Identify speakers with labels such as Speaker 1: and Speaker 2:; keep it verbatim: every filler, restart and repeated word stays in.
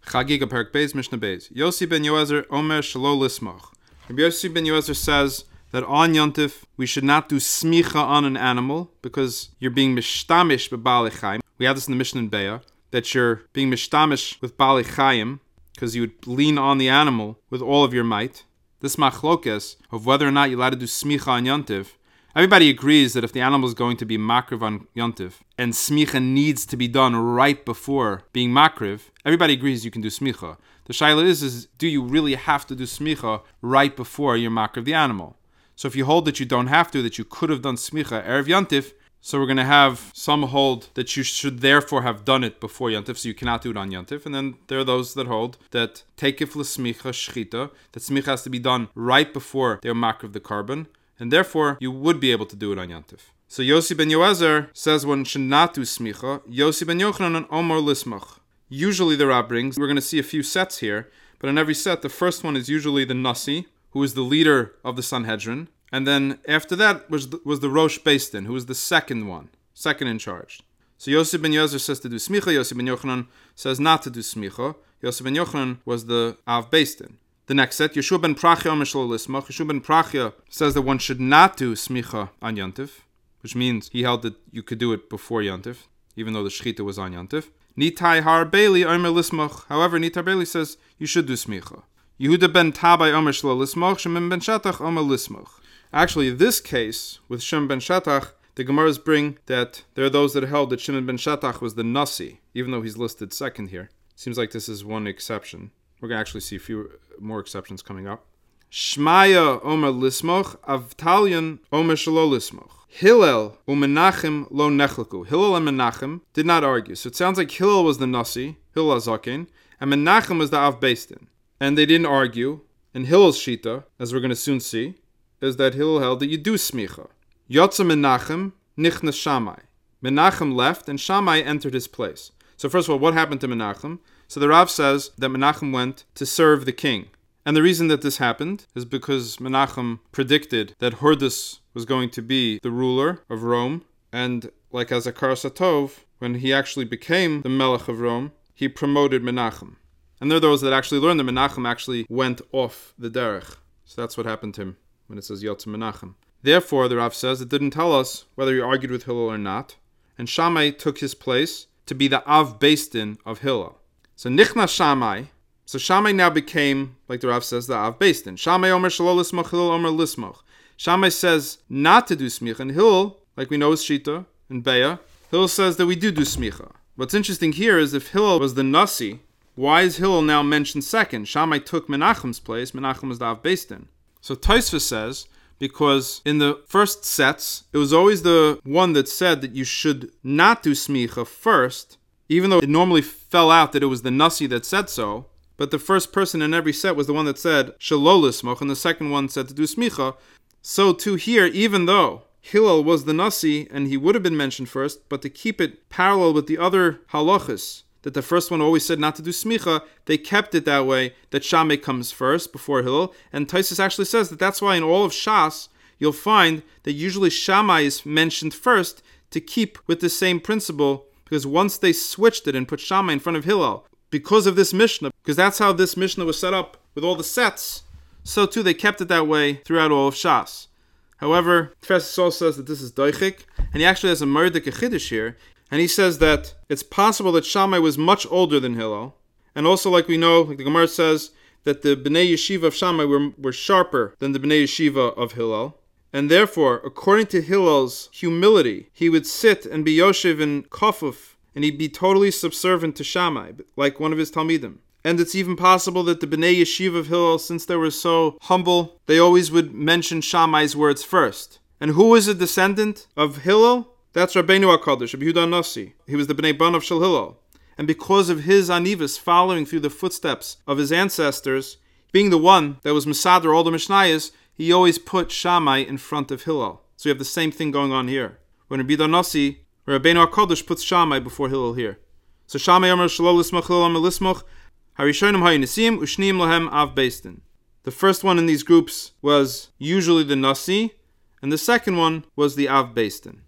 Speaker 1: Chagiga Perek Beis Mishnah Beis. Yossi ben Yoezer Omer Shelo Lismach. Rabbi Yossi ben Yoezer says that on Yontif we should not do smicha on an animal because you're being mishtamish b'balei chayim. We have this in the Mishnah in Beya, that you're being mishtamish with balei chayim because you would lean on the animal with all of your might. This machlokes of whether or not you're allowed to do smicha on Yontif, everybody agrees that if the animal is going to be makriv on Yontif and smicha needs to be done right before being makriv, everybody agrees you can do smicha. The shaila is, is do you really have to do smicha right before you're makriv the animal? So if you hold that you don't have to, that you could have done smicha erev Yontif, so we're going to have some hold that you should therefore have done it before Yontif, so you cannot do it on Yontif. And then there are those that hold that tekif l'smicha shchita, that smicha has to be done right before they're makriv the carbon, and therefore you would be able to do it on Yontif. So Yossi ben Yoezer says one should not do smicha. Yossi ben Yochanan and Omar lismach. Usually the Rab brings, we're going to see a few sets here, but in every set, the first one is usually the Nasi, who is the leader of the Sanhedrin. And then after that was the, was the Rosh Beis Din, who was the second one, second in charge. So Yossi ben Yoezer says to do smicha, Yossi ben Yochanan says not to do smicha. Yossi ben Yochanan was the Av Beis Din. The next set, Yeshua ben Prachya Omer Shelo Lismach. Yeshua ben Prachya says that one should not do smicha on Yontif, which means he held that you could do it before Yontif, even though the shechita was on Yontif. Nitai Har Beili Omer Lismach. However, Nitai Beili says you should do smicha. Yehuda ben Tabai Omer Shelo Lismach. Shimon ben Shatach Omer Lismach. Actually, this case with Shimon ben Shatach, the Gemaras bring that there are those that held that Shimon ben Shatach was the Nasi, even though he's listed second here. Seems like this is one exception. We're going to actually see a few more exceptions coming up. Shmaya Omer Lismoch, Avtalion Omer Shelo Lismoch. Hillel u'Menachem lo nechlaku. Hillel and Menachem did not argue. So it sounds like Hillel was the Nasi, Hillel Zaken, and Menachem was the Av Beis Din. And they didn't argue. And Hillel's shita, as we're going to soon see, is that Hillel held that you do smicha. Yotza Menachem nichnas Shammai. Menachem left and Shammai entered his place. So first of all, what happened to Menachem? So the Rav says that Menachem went to serve the king. And the reason that this happened is because Menachem predicted that Hordus was going to be the ruler of Rome. And like as Akaras Hatov, when he actually became the Melech of Rome, he promoted Menachem. And there are those that actually learned that Menachem actually went off the derech. So that's what happened to him when it says Yotze Menachem. Therefore, the Rav says, it didn't tell us whether he argued with Hillel or not. And Shammai took his place to be the Av Beis Din of Hillel. So Nichnas Shammai, so Shammai now became, like the Rav says, the Av Beis Din. Shammai Omer Shelo Lismoch, Hillel Omer Lismoch. Shammai says not to do smicha, and Hillel, like we know is Shita and Beya, Hillel says that we do do smicha. What's interesting here is if Hillel was the Nasi, why is Hillel now mentioned second? Shammai took Menachem's place. Menachem was the Av Beis Din. So Tosfos says, because in the first sets, it was always the one that said that you should not do smicha first, even though it normally fell out that it was the Nasi that said so, but the first person in every set was the one that said Shelo Lismoch, and the second one said to do smicha. So too here, even though Hillel was the Nasi, and he would have been mentioned first, but to keep it parallel with the other halachas, that the first one always said not to do smicha, they kept it that way, that Shammai comes first before Hillel. And Tosfos actually says that that's why in all of Shas, you'll find that usually Shammai is mentioned first to keep with the same principle, because once they switched it and put Shammai in front of Hillel, because of this Mishnah, because that's how this Mishnah was set up with all the sets, so too they kept it that way throughout all of Shas. However, Professor Saul says that this is doichik, and he actually has a Murdik Chiddush here. And he says that it's possible that Shammai was much older than Hillel. And also, like we know, like the Gemara says, that the Bnei Yeshiva of Shammai were, were sharper than the Bnei Yeshiva of Hillel. And therefore, according to Hillel's humility, he would sit and be Yoshev in Kofuf, and he'd be totally subservient to Shammai, like one of his Talmidim. And it's even possible that the Bnei Yeshiva of Hillel, since they were so humble, they always would mention Shammai's words first. And who is a descendant of Hillel? That's Rabbeinu HaKadosh, Rabbi Yehuda Nasi. He was the Bnei Banav Shel Hillel. And because of his anivus following through the footsteps of his ancestors, being the one that was Mesader all the Mishnayos, he always put Shammai in front of Hillel. So we have the same thing going on here. When Rabbi Yehuda Nasi, Rabbeinu HaKadosh puts Shammai before Hillel here. So Shammai Omer Shelo Lismoch, Hillel Omer Lismoch, Harishonim Hayu Nisim, Ushniim Lahem Av Beis Din. The first one in these groups was usually the Nasi, and the second one was the Av Beis Din.